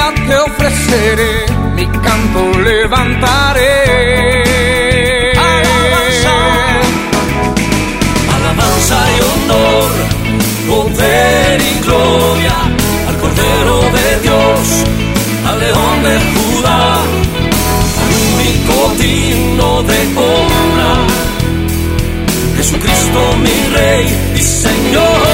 te ofreceré, mi canto levantaré. Alabanza, alabanza y honor, poder y gloria al Cordero de Dios, al León de Judá, al único digno de honra, Jesucristo mi Rey y Señor.